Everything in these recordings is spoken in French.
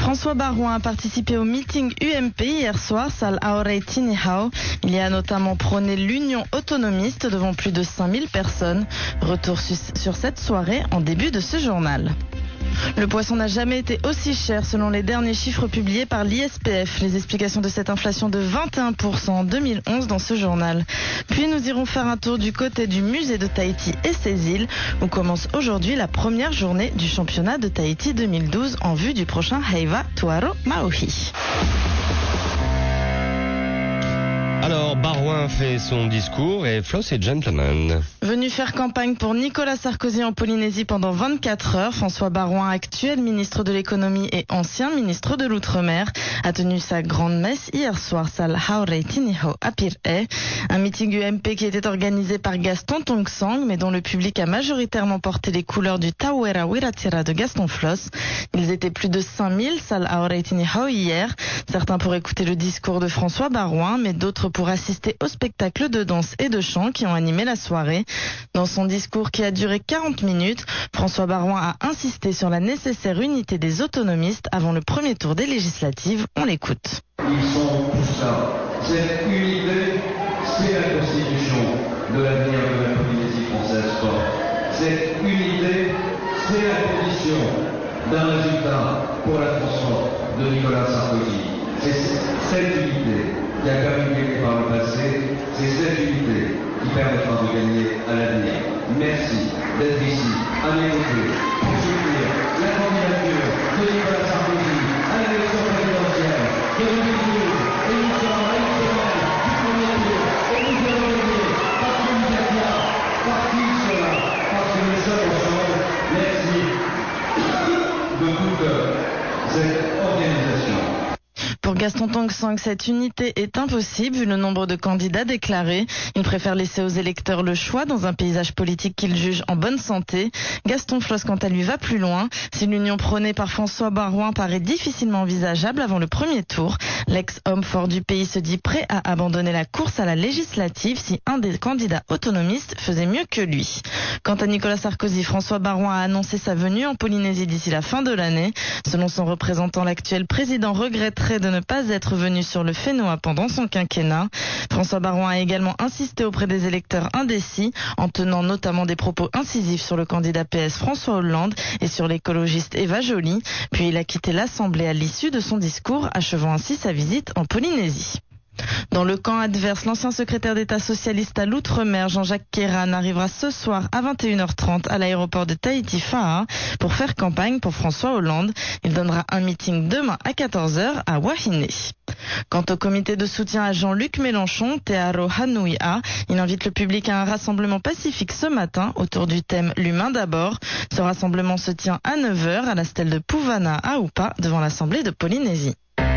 François Baroin a participé au meeting UMP hier soir, salle Aorei Tinihau. Il y a notamment prôné l'union autonomiste devant plus de 5000 personnes. Retour sur cette soirée en début de ce journal. Le poisson n'a jamais été aussi cher selon les derniers chiffres publiés par l'ISPF. Les explications de cette inflation de 21% en 2011 dans ce journal. Puis nous irons faire un tour du côté du musée de Tahiti et ses îles où commence aujourd'hui la première journée du championnat de Tahiti 2012 en vue du prochain Heiva Tuaro Maohi. Alors, Baroin fait son discours et Floss est gentleman. Venu faire campagne pour Nicolas Sarkozy en Polynésie pendant 24 heures, François Baroin, actuel ministre de l'économie et ancien ministre de l'outre-mer, a tenu sa grande messe hier soir, salle Aorei Tinihau à Pir'e. Un meeting UMP qui était organisé par Gaston Tong-Sang, mais dont le public a majoritairement porté les couleurs du Tauera Wiratira de Gaston Floss. Ils étaient plus de 5000, salle Aorei Tinihau hier. Certains pour écouter le discours de François Baroin, mais d'autres pour assister au spectacle de danse et de chant qui ont animé la soirée. Dans son discours qui a duré 40 minutes, François Baroin a insisté sur la nécessaire unité des autonomistes avant le premier tour des législatives. On l'écoute. Ils sont tout ça. Cette unité, c'est la constitution de l'avenir de la Polynésie française forte. Cette unité, c'est la condition d'un résultat pour la France forte de Nicolas Sarkozy. C'est cette unité qui a communiqué par le passé, c'est cette unité qui permettra de gagner à l'avenir. Merci d'être ici, à mes côtés, pour soutenir la candidature de Nicolas Sarkozy à l'élection présidentielle de 2012. Et nous serons à une semaine du premier tour. Et nous allons gagner parce que vous êtes là, parce qu'ils sont là, parce que nous sommes ensemble. Merci de toute cette organisation. Pour Gaston Tong-Sang, cette unité est impossible vu le nombre de candidats déclarés. Il préfère laisser aux électeurs le choix dans un paysage politique qu'il juge en bonne santé. Gaston Floss, quant à lui, va plus loin. Si l'union prônée par François Baroin paraît difficilement envisageable avant le premier tour, l'ex-homme fort du pays se dit prêt à abandonner la course à la législative si un des candidats autonomistes faisait mieux que lui. Quant à Nicolas Sarkozy, François Baroin a annoncé sa venue en Polynésie d'ici la fin de l'année. Selon son représentant, l'actuel président regretterait de ne pas être venu sur le Fénoa pendant son quinquennat. François Baroin a également insisté auprès des électeurs indécis, en tenant notamment des propos incisifs sur le candidat PS François Hollande et sur l'écologiste Eva Joly. Puis il a quitté l'Assemblée à l'issue de son discours, achevant ainsi sa visite en Polynésie. Dans le camp adverse, l'ancien secrétaire d'État socialiste à l'Outre-mer, Jean-Jacques Kéran, arrivera ce soir à 21h30 à l'aéroport de Tahiti-Fa'a pour faire campagne pour François Hollande. Il donnera un meeting demain à 14h à Wahine. Quant au comité de soutien à Jean-Luc Mélenchon, Te Aroha-Nui-A, il invite le public à un rassemblement pacifique ce matin autour du thème « L'humain d'abord ». Ce rassemblement se tient à 9h à la stèle de Pouvana à Upa devant l'Assemblée de Polynésie.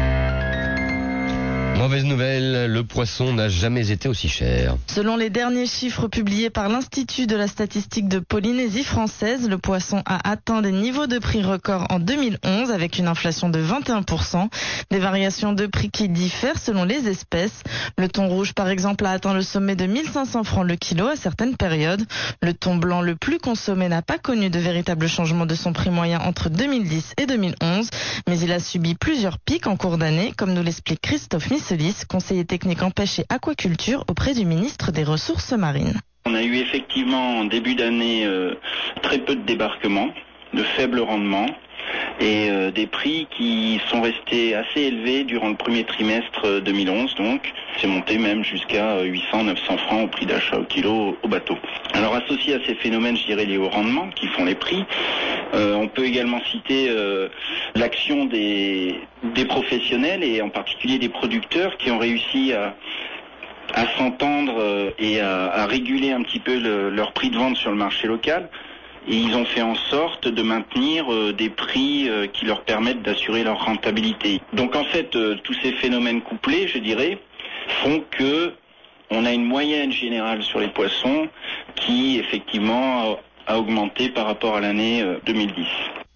Mauvaise nouvelle, le poisson n'a jamais été aussi cher. Selon les derniers chiffres publiés par l'Institut de la statistique de Polynésie française, le poisson a atteint des niveaux de prix records en 2011 avec une inflation de 21%. Des variations de prix qui diffèrent selon les espèces. Le thon rouge, par exemple, a atteint le sommet de 1500 francs le kilo à certaines périodes. Le thon blanc, le plus consommé, n'a pas connu de véritable changement de son prix moyen entre 2010 et 2011, mais il a subi plusieurs pics en cours d'année, comme nous l'explique Christophe Misselis, conseiller technique en pêche et aquaculture auprès du ministre des Ressources marines. On a eu effectivement en début d'année très peu de débarquements, de faibles rendements et des prix qui sont restés assez élevés durant le premier trimestre 2011. Donc c'est monté même jusqu'à 800-900 francs au prix d'achat au kilo au bateau. Alors associé à ces phénomènes, je dirais liés au rendement qui font les prix, on peut également citer l'action des professionnels et en particulier des producteurs qui ont réussi à s'entendre et à réguler un petit peu leur prix de vente sur le marché local. Et ils ont fait en sorte de maintenir des prix qui leur permettent d'assurer leur rentabilité. Donc en fait, tous ces phénomènes couplés, je dirais, font que on a une moyenne générale sur les poissons qui effectivement a augmenté par rapport à l'année 2010.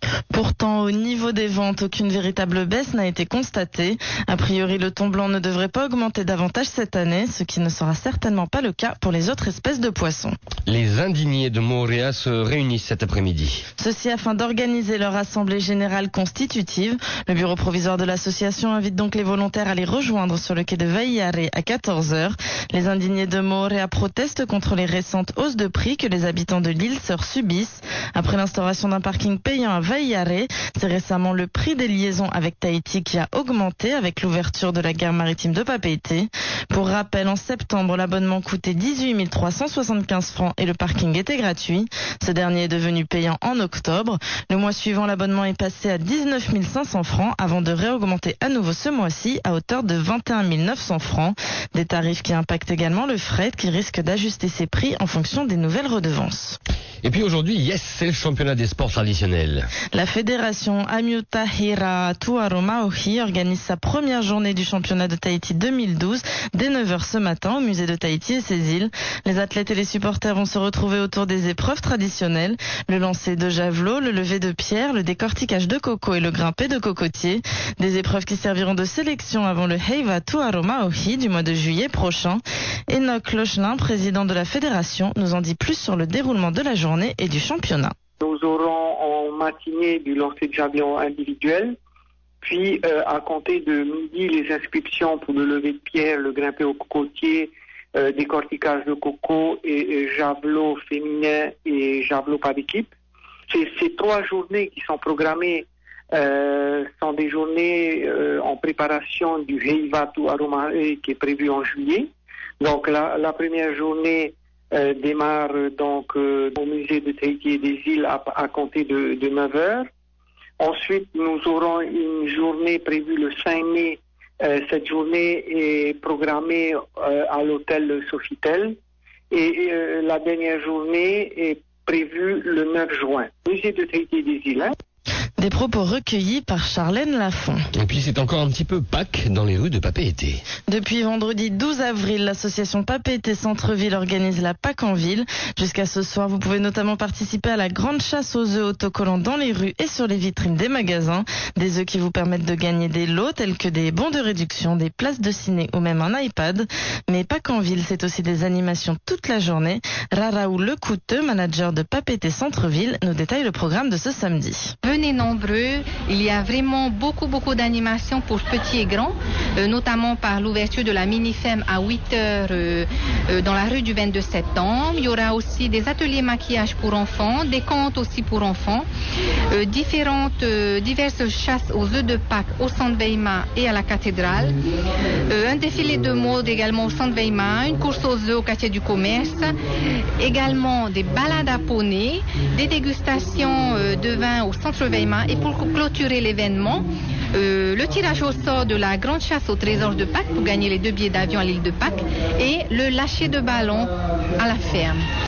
Pourtant, au niveau des ventes, aucune véritable baisse n'a été constatée. A priori, le thon blanc ne devrait pas augmenter davantage cette année, ce qui ne sera certainement pas le cas pour les autres espèces de poissons. Les indignés de Moorea se réunissent cet après-midi. Ceci afin d'organiser leur assemblée générale constitutive. Le bureau provisoire de l'association invite donc les volontaires à les rejoindre sur le quai de Vaiare à 14h. Les indignés de Moorea protestent contre les récentes hausses de prix que les habitants de l'île Sœur subissent. Après l'instauration d'un parking payant à Vaiare, c'est récemment le prix des liaisons avec Tahiti qui a augmenté avec l'ouverture de la gare maritime de Papeete. Pour rappel, en septembre, l'abonnement coûtait 18 375 francs et le parking était gratuit. Ce dernier est devenu payant en octobre. Le mois suivant, l'abonnement est passé à 19 500 francs avant de réaugmenter à nouveau ce mois-ci à hauteur de 21 900 francs. Des tarifs qui impactent également le fret qui risque d'ajuster ses prix en fonction des nouvelles redevances. Et puis aujourd'hui, c'est le championnat des sports traditionnels. La fédération Amiuta Hira Tuaro Maohi organise sa première journée du championnat de Tahiti 2012 dès 9h ce matin au musée de Tahiti et ses îles. Les athlètes et les supporters vont se retrouver autour des épreuves traditionnelles, le lancer de javelot, le lever de pierre, le décortiquage de coco et le grimpé de cocotier. Des épreuves qui serviront de sélection avant le Heiva Tuaro Maohi du mois de juillet prochain. Enoch Lochelin, président de la fédération, nous en dit plus sur le déroulement de la journée et du championnat. Nous aurons en matinée du lancer de javelot individuel, puis à compter de midi les inscriptions pour le lever de pierre, le grimpé au cocotier, décortiquage de coco et javelot féminin et javelot par équipe. Ces 3 journées qui sont programmées sont des journées en préparation du Heiva Tuaro Maohi qui est prévu en juillet. Donc la première journée démarre donc au musée de Tahiti et des îles à compter de 9h. Ensuite, nous aurons une journée prévue le 5 mai. Cette journée est programmée à l'hôtel Sofitel. Et la dernière journée est prévue le 9 juin. Musée de Tahiti et des îles. Des propos recueillis par Charlène Lafont. Et puis c'est encore un petit peu Pâques dans les rues de Papeete. Depuis vendredi 12 avril, l'association Papeete Centre-Ville organise la Pâques en ville. Jusqu'à ce soir, vous pouvez notamment participer à la grande chasse aux œufs autocollants dans les rues et sur les vitrines des magasins. Des œufs qui vous permettent de gagner des lots tels que des bons de réduction, des places de ciné ou même un iPad. Mais Pâques en ville, c'est aussi des animations toute la journée. Raraou Lecouteux, manager de Papeete Centre-Ville, nous détaille le programme de ce samedi. Venez nombreux, il y a vraiment beaucoup d'animations pour petits et grands, notamment par l'ouverture de la Mini-Femme à 8h dans la rue du 22 septembre. Il y aura aussi des ateliers maquillage pour enfants, des contes aussi pour enfants, diverses chasses aux œufs de Pâques au centre Weima et à la cathédrale, un défilé de mode également au centre Weima, une course aux œufs au quartier du commerce, également des balades à poney, des dégustations de vin au centre Weima. Et pour clôturer l'événement, le tirage au sort de la grande chasse au trésor de Pâques pour gagner les 2 billets d'avion à l'île de Pâques et le lâcher de ballon à la ferme.